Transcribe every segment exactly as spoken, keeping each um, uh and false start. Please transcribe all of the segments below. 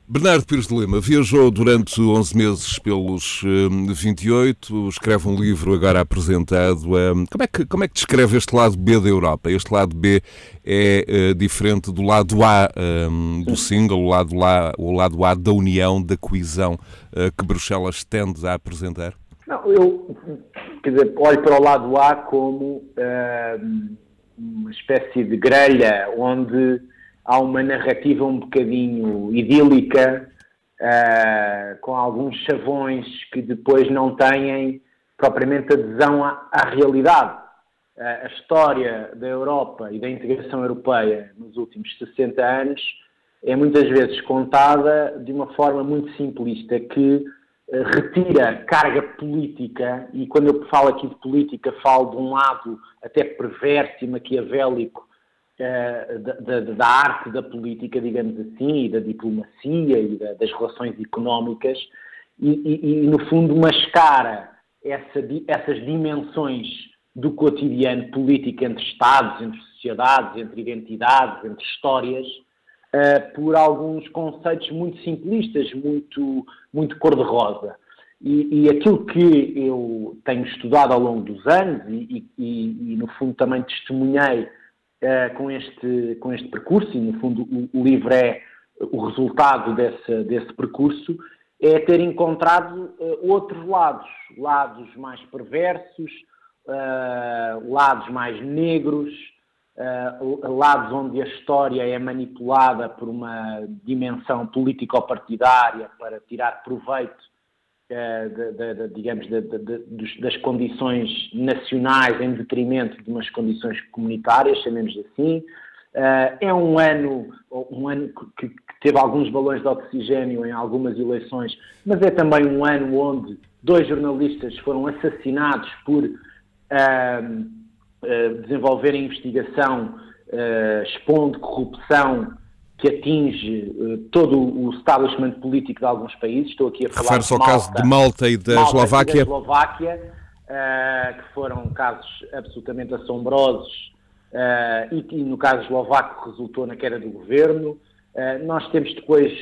Bernardo Pires de Lima viajou durante onze meses pelos hum, vinte e oito, escreve um livro agora apresentado. Hum, como, é que, como é que descreve este lado B da Europa? Este lado B é uh, diferente do lado A um, do single, o lado, lá, o lado A da união, da coesão uh, que Bruxelas tende a apresentar? Não, eu quer dizer, olho para o lado A como uh, uma espécie de grelha onde há uma narrativa um bocadinho idílica, uh, com alguns chavões que depois não têm propriamente adesão à, à realidade. Uh, a história da Europa e da integração europeia nos últimos sessenta anos é muitas vezes contada de uma forma muito simplista, que uh, retira carga política, e quando eu falo aqui de política falo de um lado até perverso e maquiavélico Da, da, da arte da política, digamos assim, e da diplomacia e da, das relações económicas, e, e, e no fundo mascara essa, essas dimensões do cotidiano político entre Estados, entre sociedades, entre identidades, entre histórias, uh, por alguns conceitos muito simplistas, muito, muito cor-de-rosa. E, e aquilo que eu tenho estudado ao longo dos anos e, e, e no fundo também testemunhei Uh, com, este, com este percurso, e no fundo o, o livro é o resultado desse, desse percurso, é ter encontrado uh, outros lados, lados mais perversos, uh, lados mais negros, uh, lados onde a história é manipulada por uma dimensão político-partidária para tirar proveito De, de, de, digamos, de, de, de, das condições nacionais em detrimento de umas condições comunitárias, chamemos assim. Uh, é um ano, um ano que, que teve alguns balões de oxigênio em algumas eleições, mas é também um ano onde dois jornalistas foram assassinados por uh, uh, desenvolverem investigação uh, expondo corrupção que atinge uh, todo o establishment político de alguns países. Estou aqui a falar Refere-se ao caso de Malta e da Malta Eslováquia. E da Eslováquia, uh, que foram casos absolutamente assombrosos, uh, e que no caso eslovaco resultou na queda do governo. Uh, nós temos depois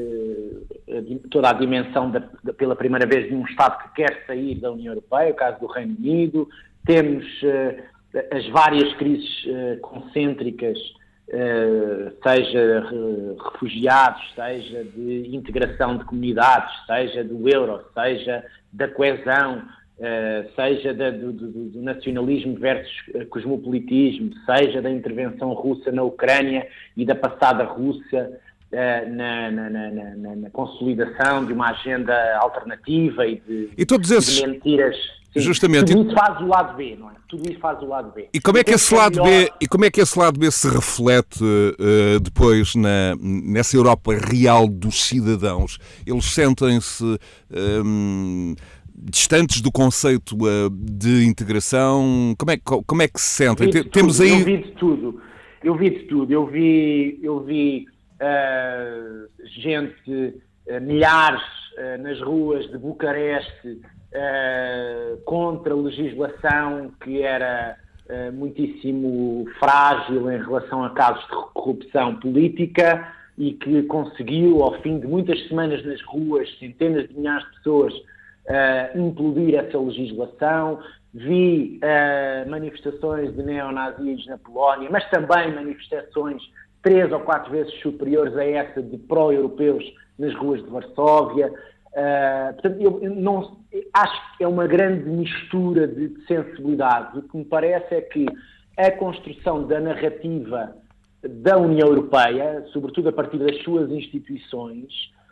uh, toda a dimensão, da, da, pela primeira vez, de um Estado que quer sair da União Europeia, o caso do Reino Unido. Temos uh, as várias crises uh, concêntricas, Uh, seja uh, refugiados, seja de integração de comunidades, seja do euro, seja da coesão, uh, seja da, do, do, do nacionalismo versus cosmopolitismo, seja da intervenção russa na Ucrânia e da passada Rússia uh, na, na, na, na, na consolidação de uma agenda alternativa e de, e todos esses... de mentiras. Sim, Justamente. Tudo isso faz o lado B, não é? Tudo isso faz o lado B. E como é que esse lado B, e como é que esse lado B se reflete uh, depois na, nessa Europa real dos cidadãos? Eles sentem-se um, distantes do conceito uh, de integração? Como é, como é que se sentem? Eu vi Temos aí... Eu vi de tudo. Eu vi de tudo. Eu vi, eu vi uh, gente, uh, milhares uh, nas ruas de Bucareste, Uh, contra a legislação que era uh, muitíssimo frágil em relação a casos de corrupção política, e que conseguiu, ao fim de muitas semanas nas ruas, centenas de milhares de pessoas, uh, implodir essa legislação. Vi uh, manifestações de neonazis na Polónia, mas também manifestações três ou quatro vezes superiores a essa de pró-europeus nas ruas de Varsóvia. Uh, portanto, eu não, acho que é uma grande mistura de, de sensibilidades. O que me parece é que a construção da narrativa da União Europeia, sobretudo a partir das suas instituições,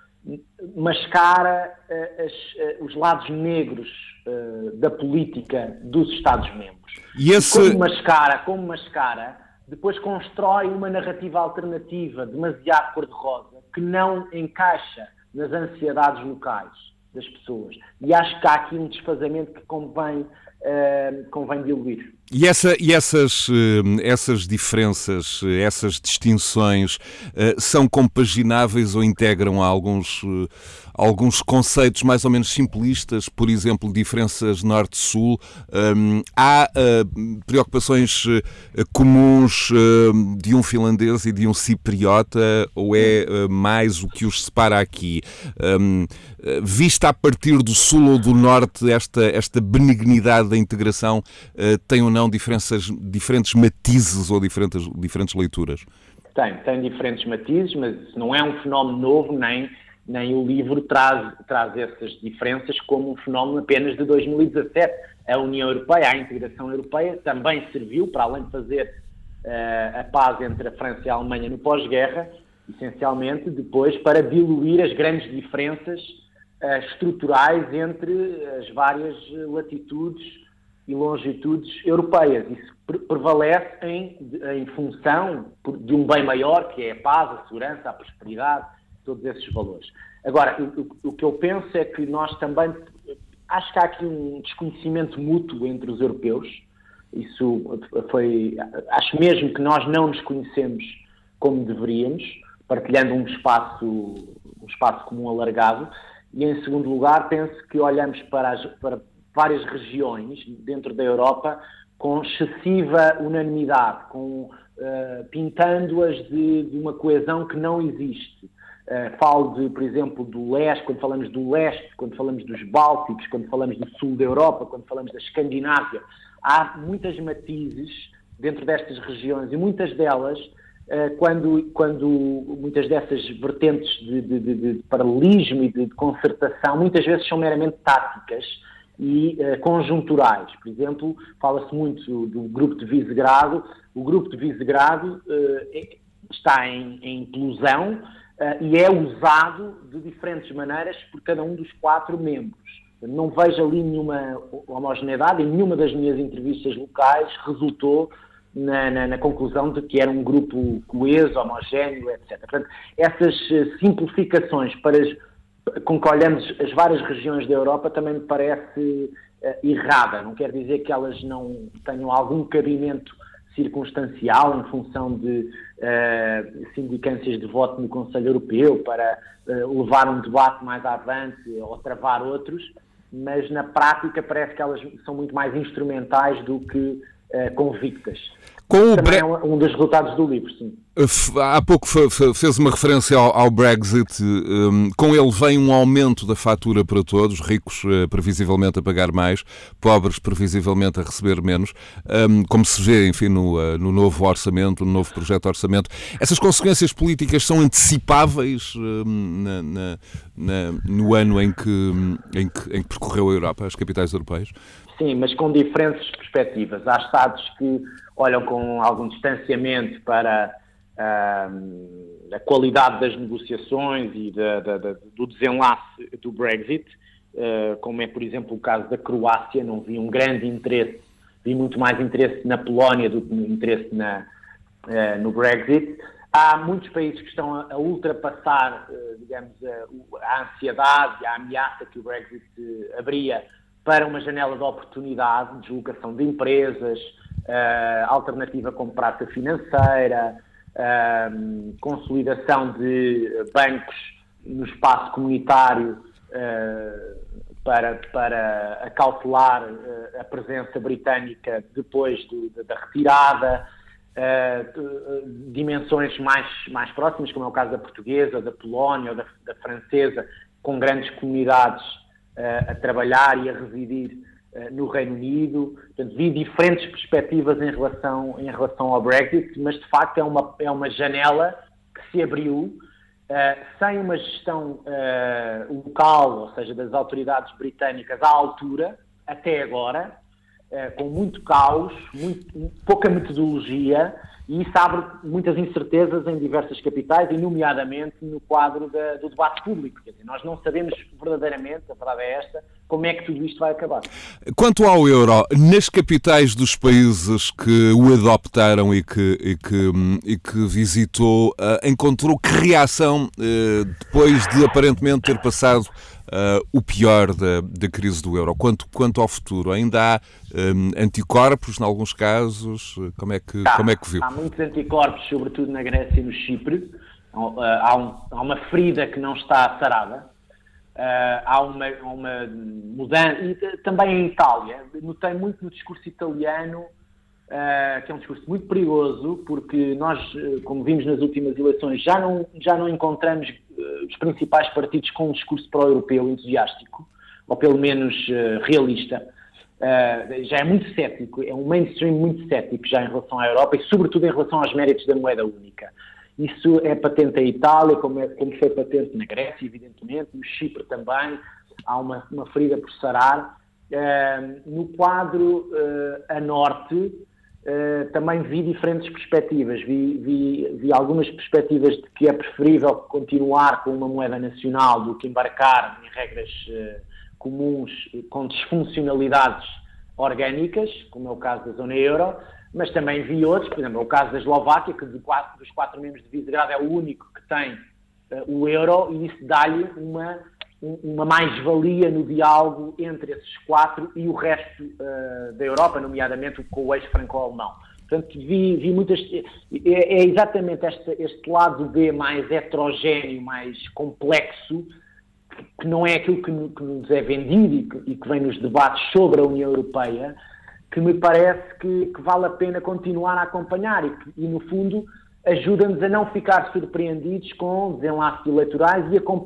mascara uh, as, uh, os lados negros uh, da política dos Estados-membros. E esse... Como mascara, como mascara, depois constrói uma narrativa alternativa demasiado cor-de-rosa, que não encaixa nas ansiedades locais das pessoas. E acho que há aqui um desfazamento que convém uh, convém diluir. E, essa, e essas, essas diferenças, essas distinções são compagináveis ou integram alguns, alguns conceitos mais ou menos simplistas, por exemplo, diferenças norte-sul? Há preocupações comuns de um finlandês e de um cipriota, ou é mais o que os separa aqui? Vista a partir do sul ou do norte, esta, esta benignidade da integração tem ou não diferenças, diferentes matizes ou diferentes, diferentes leituras? Tem, tem diferentes matizes, mas não é um fenómeno novo, nem, nem o livro traz, traz essas diferenças como um fenómeno apenas de dois mil e dezassete. A União Europeia, a integração europeia, também serviu, para além de fazer uh, a paz entre a França e a Alemanha no pós-guerra, essencialmente depois para diluir as grandes diferenças uh, estruturais entre as várias latitudes e longitudes europeias. Isso pre- prevalece em, em função de um bem maior, que é a paz, a segurança, a prosperidade, todos esses valores. Agora, o, o que eu penso é que nós também, acho que há aqui um desconhecimento mútuo entre os europeus. Isso foi, acho mesmo que nós não nos conhecemos como deveríamos, partilhando um espaço, um espaço comum alargado. E, em segundo lugar, penso que olhamos para as, para várias regiões dentro da Europa com excessiva unanimidade, com, uh, pintando-as de, de uma coesão que não existe. Uh, falo, de, por exemplo, do leste, quando falamos do leste, quando falamos dos Bálticos, quando falamos do sul da Europa, quando falamos da Escandinávia. Há muitas matizes dentro destas regiões e muitas delas, uh, quando, quando muitas dessas vertentes de, de, de, de paralelismo e de, de concertação, muitas vezes são meramente táticas e uh, conjunturais. Por exemplo, fala-se muito do, do grupo de Visegrado. O grupo de Visegrado uh, está em, em implosão uh, e é usado de diferentes maneiras por cada um dos quatro membros. Não vejo ali nenhuma homogeneidade, e nenhuma das minhas entrevistas locais resultou na, na, na conclusão de que era um grupo coeso, homogéneo, etcétera. Portanto, essas uh, simplificações para as com que olhamos as várias regiões da Europa também me parece uh, errada. Não quer dizer que elas não tenham algum cabimento circunstancial em função de uh, sindicâncias de voto no Conselho Europeu para uh, levar um debate mais avante ou travar outros, mas na prática parece que elas são muito mais instrumentais do que uh, convictas. Com o Também Bre... é um dos resultados do livro, sim. Há pouco fez uma referência ao, ao Brexit. Um, com ele vem um aumento da fatura para todos, ricos uh, previsivelmente a pagar mais, pobres previsivelmente a receber menos, um, como se vê, enfim, no, uh, no novo orçamento, no novo projeto de orçamento. Essas consequências políticas são antecipáveis um, na, na, na, no ano em que, em, que, em que percorreu a Europa, as capitais europeias? Sim, mas com diferentes perspectivas. Há Estados que olham com algum distanciamento para uh, a qualidade das negociações e da, da, da, do desenlace do Brexit, uh, como é, por exemplo, o caso da Croácia. Não vi um grande interesse, vi muito mais interesse na Polónia do que interesse na, uh, no Brexit. Há muitos países que estão a, a ultrapassar, uh, digamos, a, a ansiedade e a ameaça que o Brexit uh, abria para uma janela de oportunidade, deslocação de empresas, uh, alternativa como praça financeira, uh, consolidação de bancos no espaço comunitário uh, para, para acautelar uh, a presença britânica depois do, da retirada, uh, dimensões mais, mais próximas, como é o caso da portuguesa, da Polónia ou da, da francesa, com grandes comunidades a trabalhar e a residir uh, no Reino Unido. Portanto, vi diferentes perspectivas em relação, em relação ao Brexit, mas de facto é uma, é uma janela que se abriu uh, sem uma gestão uh, local, ou seja, das autoridades britânicas à altura, até agora, uh, com muito caos, muito, pouca metodologia, e isso abre muitas incertezas em diversas capitais, e nomeadamente no quadro da, do debate público. Quer dizer, nós não sabemos verdadeiramente, a verdade é esta, como é que tudo isto vai acabar. Quanto ao euro, nas capitais dos países que o adoptaram e que, e que, e que visitou, uh, encontrou que reação, uh, depois de aparentemente ter passado uh, o pior da, da crise do euro? Quanto, quanto ao futuro, ainda há um, anticorpos em alguns casos? Como é que, Há, como é que viu? há muitos anticorpos, sobretudo na Grécia e no Chipre. Há, um, há uma ferida que não está sarada. Uh, há uma, uma mudança, e também em Itália. Notei muito no discurso italiano, uh, que é um discurso muito perigoso, porque nós, como vimos nas últimas eleições, já não, já não encontramos uh, os principais partidos com um discurso pró-europeu entusiástico, ou pelo menos uh, realista. Uh, já é muito cético, é um mainstream muito cético já em relação à Europa e sobretudo em relação aos méritos da moeda única. Isso é patente em Itália, como, é, como foi patente na Grécia, evidentemente, no Chipre também, há uma, uma ferida por sarar. Uh, no quadro uh, a norte, uh, também vi diferentes perspectivas, vi, vi, vi algumas perspectivas de que é preferível continuar com uma moeda nacional do que embarcar em regras uh, comuns com disfuncionalidades orgânicas, como é o caso da zona euro, mas também vi outros, por exemplo, o caso da Eslováquia, que de quatro, dos quatro membros de Visegrado é o único que tem uh, o euro, e isso dá-lhe uma, um, uma mais-valia no diálogo entre esses quatro e o resto uh, da Europa, nomeadamente com o eixo franco-alemão. Portanto, vi, vi muitas... É, é exatamente este, este lado B mais heterogéneo, mais complexo, que não é aquilo que, que nos é vendido e que, e que vem nos debates sobre a União Europeia, que me parece que, que vale a pena continuar a acompanhar e, que, e no fundo, ajuda-nos a não ficar surpreendidos com desenlaces eleitorais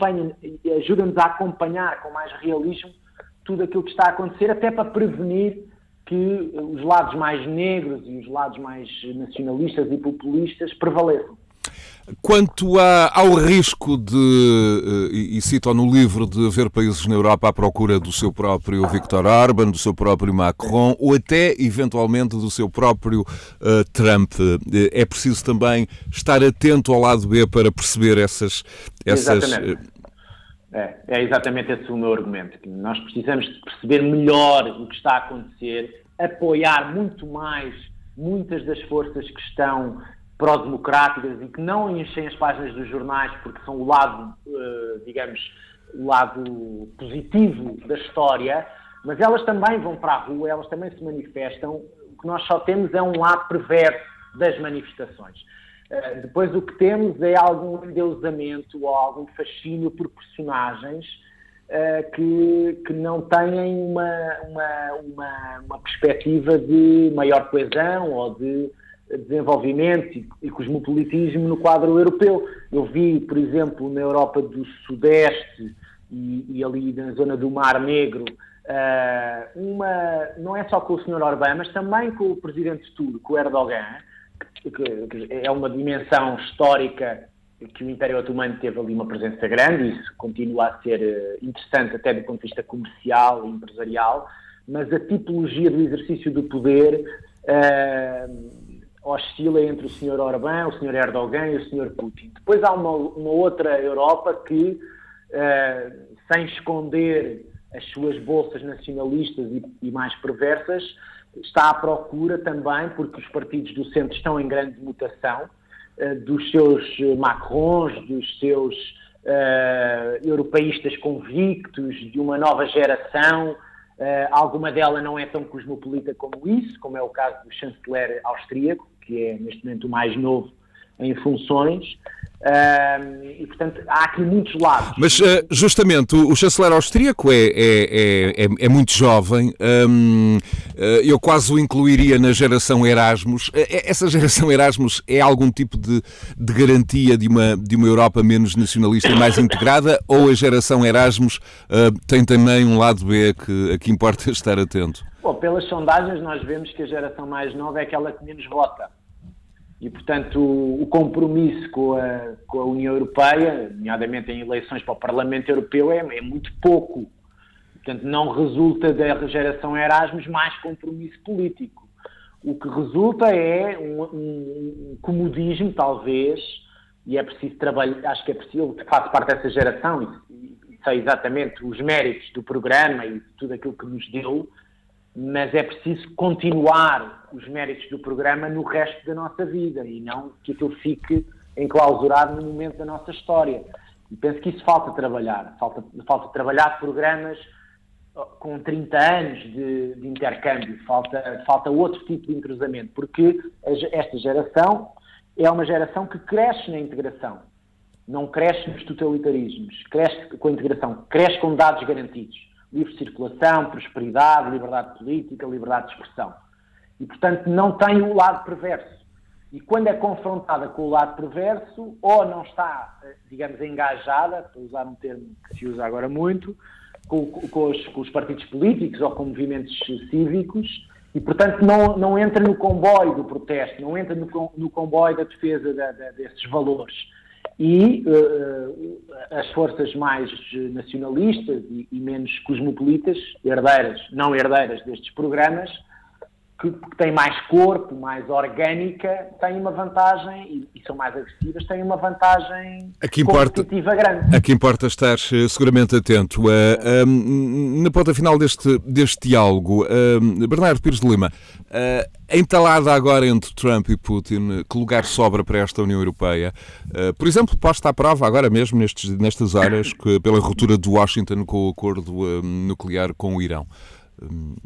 e ajuda-nos a acompanhar com mais realismo tudo aquilo que está a acontecer, até para prevenir que os lados mais negros e os lados mais nacionalistas e populistas prevaleçam. Quanto a, ao risco de, e, e cito no livro, de haver países na Europa à procura do seu próprio Viktor Orbán, do seu próprio Macron, ou até, eventualmente, do seu próprio uh, Trump, é preciso também estar atento ao lado B para perceber essas... essas Exatamente. É, é exatamente esse o meu argumento. Que nós precisamos de perceber melhor o que está a acontecer, apoiar muito mais muitas das forças que estão pró-democráticas e que não enchem as páginas dos jornais porque são o lado, digamos, o lado positivo da história, mas elas também vão para a rua, elas também se manifestam. O que nós só temos é um lado perverso das manifestações. Depois o que temos é algum endeusamento ou algum fascínio por personagens que, que não têm uma, uma, uma, uma perspectiva de maior coesão ou de desenvolvimento e cosmopolitismo no quadro europeu. Eu vi, por exemplo, na Europa do Sudeste e, e ali na zona do Mar Negro, uma, não é só com o senhor Orbán, mas também com o presidente turco, o Erdogan, que, que, que é uma dimensão histórica que o Império Otomano teve ali uma presença grande, e isso continua a ser interessante até do ponto de vista comercial e empresarial, mas a tipologia do exercício do poder uh, oscila entre o senhor Orbán, o senhor Erdogan e o senhor Putin. Depois há uma, uma outra Europa que, uh, sem esconder as suas bolsas nacionalistas e, e mais perversas, está à procura também, porque os partidos do centro estão em grande mutação, uh, dos seus Macrons, dos seus uh, europeístas convictos, de uma nova geração. Uh, alguma dela não é tão cosmopolita como isso, como é o caso do chanceler austríaco, que é neste momento o mais novo em funções, uh, e portanto há aqui muitos lados. Mas uh, justamente o, o chanceler austríaco é, é, é, é muito jovem, um, uh, eu quase o incluiria na geração Erasmus. Essa geração Erasmus é algum tipo de, de garantia de uma, de uma Europa menos nacionalista e mais integrada, ou a geração Erasmus uh, tem também um lado B que, a que importa estar atento? Bom, pelas sondagens nós vemos que a geração mais nova é aquela que menos vota. E, portanto, o, o compromisso com a, com a União Europeia, nomeadamente em eleições para o Parlamento Europeu, é, é muito pouco. Portanto, não resulta da geração Erasmus mais compromisso político. O que resulta é um, um, um comodismo, talvez, e é preciso trabalhar, acho que é preciso, eu faço parte dessa geração e, e sei exatamente os méritos do programa e tudo aquilo que nos deu, mas é preciso continuar os méritos do programa no resto da nossa vida e não que aquilo fique enclausurado no momento da nossa história. E penso que isso falta trabalhar. Falta, falta trabalhar programas com trinta anos de, de intercâmbio. Falta, falta outro tipo de entrosamento, porque esta geração é uma geração que cresce na integração. Não cresce nos totalitarismos. Cresce com a integração. Cresce com dados garantidos. Livre circulação, prosperidade, liberdade política, liberdade de expressão. E, portanto, não tem o lado perverso. E quando é confrontada com o lado perverso, ou não está, digamos, engajada, para usar um termo que se usa agora muito, com, com, os, com os partidos políticos ou com movimentos cívicos, e, portanto, não, não entra no comboio do protesto, não entra no, no comboio da defesa da, da, desses valores. E uh, as forças mais nacionalistas e, e menos cosmopolitas, herdeiras, não herdeiras destes programas, que, que têm mais corpo, mais orgânica, têm uma vantagem, e, e são mais agressivas, têm uma vantagem competitiva grande. Aqui importa estar seguramente atento. Uh, uh, na ponta final deste, deste diálogo, uh, Bernardo Pires de Lima, uh, entalada agora entre Trump e Putin, que lugar sobra para esta União Europeia? Uh, por exemplo, posta à prova agora mesmo, nestes, nestas horas, que, pela ruptura de Washington com o acordo uh, nuclear com o Irão. Uh,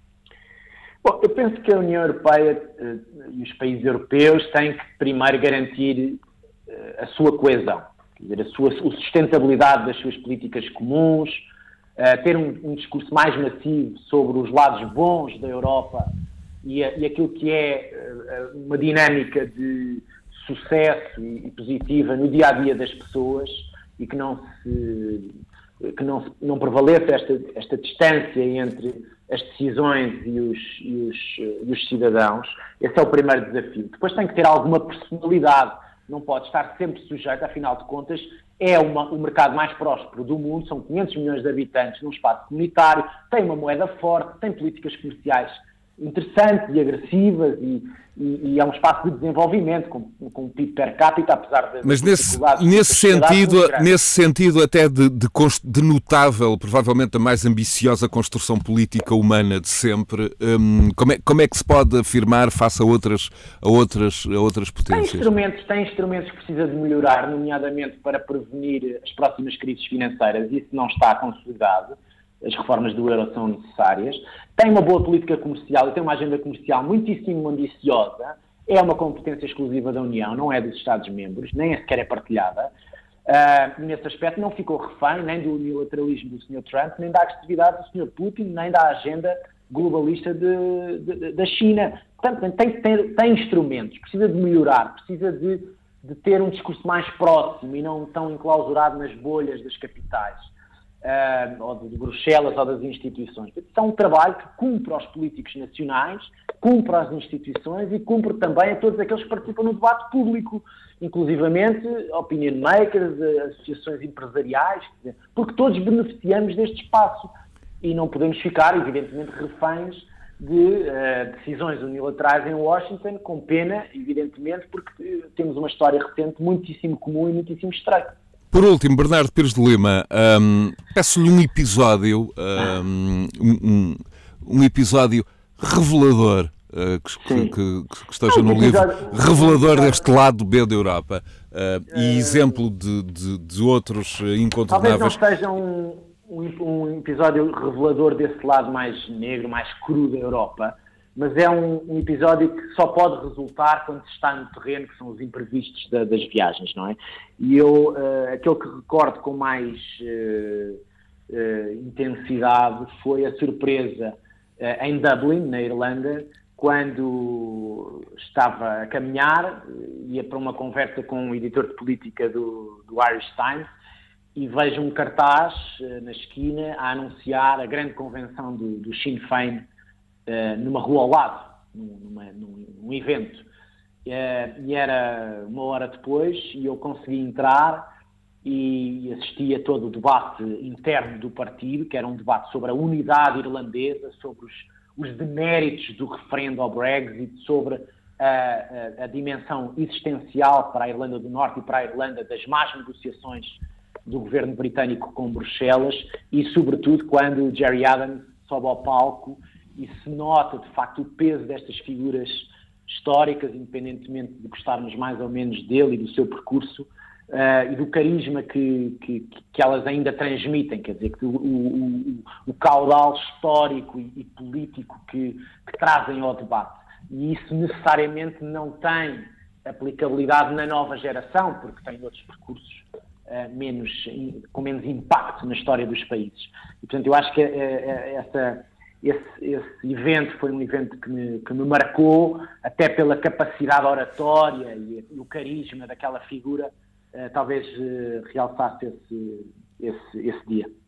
Bom, eu penso que a União Europeia uh, e os países europeus têm que primeiro garantir uh, a sua coesão, quer dizer, a sua a sustentabilidade das suas políticas comuns, uh, ter um, um discurso mais massivo sobre os lados bons da Europa e, a, e aquilo que é uh, uma dinâmica de sucesso e, e positiva no dia-a-dia das pessoas, e que não se que não, não prevaleça esta, esta distância entre as decisões e os, e, os, e os cidadãos. Esse é o primeiro desafio. Depois tem que ter alguma personalidade, não pode estar sempre sujeito, afinal de contas, é uma, o mercado mais próspero do mundo, são quinhentos milhões de habitantes num espaço comunitário, tem uma moeda forte, tem políticas comerciais interessantes e agressivas, e, e, e é um espaço de desenvolvimento com, com um P I B per capita, apesar de... Mas nesse, nesse, sentido, nesse sentido até de, de, de notável, provavelmente a mais ambiciosa construção política humana de sempre, hum, como, é, como é que se pode afirmar face a outras, a outras, a outras potências? Tem instrumentos, tem instrumentos que precisa de melhorar, nomeadamente para prevenir as próximas crises financeiras, e isso não está consolidado. As reformas do euro são necessárias. Tem uma boa política comercial e tem uma agenda comercial muitíssimo ambiciosa. É uma competência exclusiva da União, não é dos Estados-membros, nem é sequer é partilhada. Uh, nesse aspecto não ficou refém nem do unilateralismo do senhor Trump, nem da agressividade do senhor Putin, nem da agenda globalista de, de, da China. Portanto, tem, tem, tem instrumentos, precisa de melhorar, precisa de, de ter um discurso mais próximo e não tão enclausurado nas bolhas das capitais. Uh, ou de Bruxelas ou das instituições. Isso é um trabalho que cumpre aos políticos nacionais, cumpre às instituições e cumpre também a todos aqueles que participam no debate público, inclusivamente opinion makers, associações empresariais, porque todos beneficiamos deste espaço e não podemos ficar, evidentemente, reféns de uh, decisões unilaterais em Washington, com pena, evidentemente, porque temos uma história recente muitíssimo comum e muitíssimo estreita. Por último, Bernardo Pires de Lima, um, peço-lhe um episódio, um, um, um episódio revelador, uh, que, que, que, que esteja no livro, revelador deste lado B da Europa, uh, e exemplo de, de, de outros incontornáveis. Talvez não seja um, um, um episódio revelador desse lado mais negro, mais cru da Europa, mas é um, um episódio que só pode resultar quando se está no terreno, que são os imprevistos da, das viagens, não é? E eu, uh, aquele que recordo com mais uh, uh, intensidade foi a surpresa uh, em Dublin, na Irlanda, quando estava a caminhar, ia para uma conversa com o editor de política do, do Irish Times, e vejo um cartaz uh, na esquina a anunciar a grande convenção do, do Sinn Féin, Uh, numa rua ao lado, numa, num, num evento. Uh, e era uma hora depois, e eu consegui entrar e assisti a todo o debate interno do partido, que era um debate sobre a unidade irlandesa, sobre os, os deméritos do referendo ao Brexit, sobre a, a, a dimensão existencial para a Irlanda do Norte e para a Irlanda das más negociações do governo britânico com Bruxelas, e sobretudo quando Gerry Adams sobe ao palco e se nota, de facto, o peso destas figuras históricas, independentemente de gostarmos mais ou menos dele e do seu percurso, uh, e do carisma que, que, que elas ainda transmitem, quer dizer, que o, o, o caudal histórico e, e político que, que trazem ao debate. E isso necessariamente não tem aplicabilidade na nova geração, porque tem outros percursos uh, menos, com menos impacto na história dos países. E, portanto, eu acho que uh, essa, esse, esse evento foi um evento que me, que me marcou, até pela capacidade oratória e, e o carisma daquela figura, uh, talvez uh, realçasse esse, esse, esse dia.